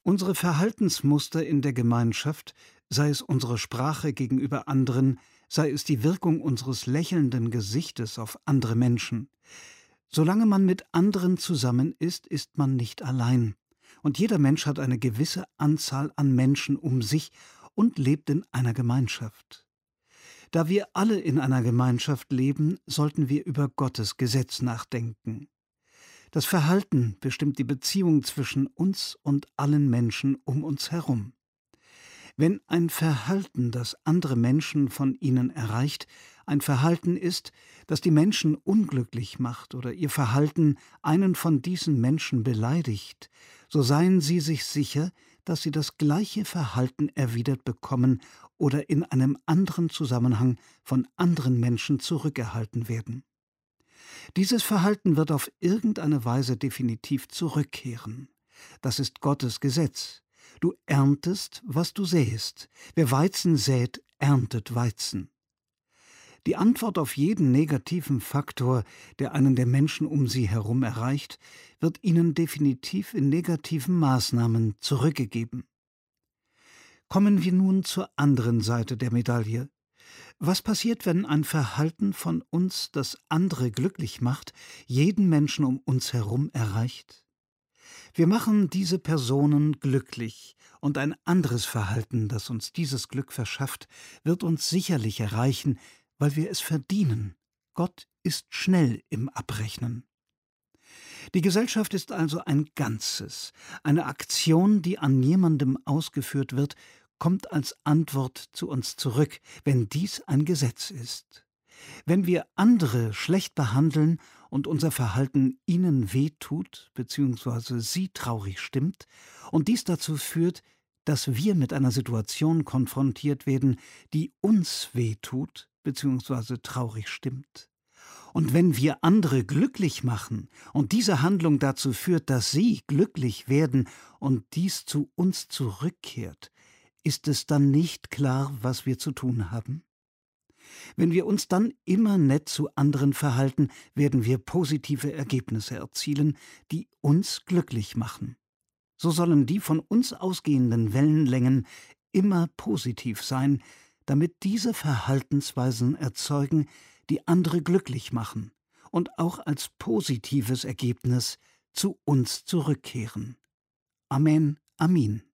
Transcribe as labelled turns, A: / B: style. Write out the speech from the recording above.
A: Unsere Verhaltensmuster in der Gemeinschaft, sei es unsere Sprache gegenüber anderen, sei es die Wirkung unseres lächelnden Gesichtes auf andere Menschen. Solange man mit anderen zusammen ist, ist man nicht allein. Und jeder Mensch hat eine gewisse Anzahl an Menschen um sich und lebt in einer Gemeinschaft. Da wir alle in einer Gemeinschaft leben, sollten wir über Gottes Gesetz nachdenken. Das Verhalten bestimmt die Beziehung zwischen uns und allen Menschen um uns herum. Wenn ein Verhalten, das andere Menschen von ihnen erreicht, ein Verhalten ist, das die Menschen unglücklich macht oder ihr Verhalten einen von diesen Menschen beleidigt, so seien Sie sich sicher, dass Sie das gleiche Verhalten erwidert bekommen oder in einem anderen Zusammenhang von anderen Menschen zurückerhalten werden. Dieses Verhalten wird auf irgendeine Weise definitiv zurückkehren. Das ist Gottes Gesetz. Du erntest, was du sähst. Wer Weizen sät, erntet Weizen. Die Antwort auf jeden negativen Faktor, der einen der Menschen um sie herum erreicht, wird ihnen definitiv in negativen Maßnahmen zurückgegeben. Kommen wir nun zur anderen Seite der Medaille. Was passiert, wenn ein Verhalten von uns, das andere glücklich macht, jeden Menschen um uns herum erreicht? Wir machen diese Personen glücklich, und ein anderes Verhalten, das uns dieses Glück verschafft, wird uns sicherlich erreichen, weil wir es verdienen. Gott ist schnell im Abrechnen. Die Gesellschaft ist also ein Ganzes. Eine Aktion, die an jemandem ausgeführt wird, kommt als Antwort zu uns zurück, wenn dies ein Gesetz ist. Wenn wir andere schlecht behandeln und unser Verhalten ihnen wehtut bzw. sie traurig stimmt und dies dazu führt, dass wir mit einer Situation konfrontiert werden, die uns wehtut bzw. traurig stimmt. Und wenn wir andere glücklich machen und diese Handlung dazu führt, dass sie glücklich werden und dies zu uns zurückkehrt, ist es dann nicht klar, was wir zu tun haben? Wenn wir uns dann immer nett zu anderen verhalten, werden wir positive Ergebnisse erzielen, die uns glücklich machen. So sollen die von uns ausgehenden Wellenlängen immer positiv sein, damit diese Verhaltensweisen erzeugen, die andere glücklich machen und auch als positives Ergebnis zu uns zurückkehren. Amen, Amin.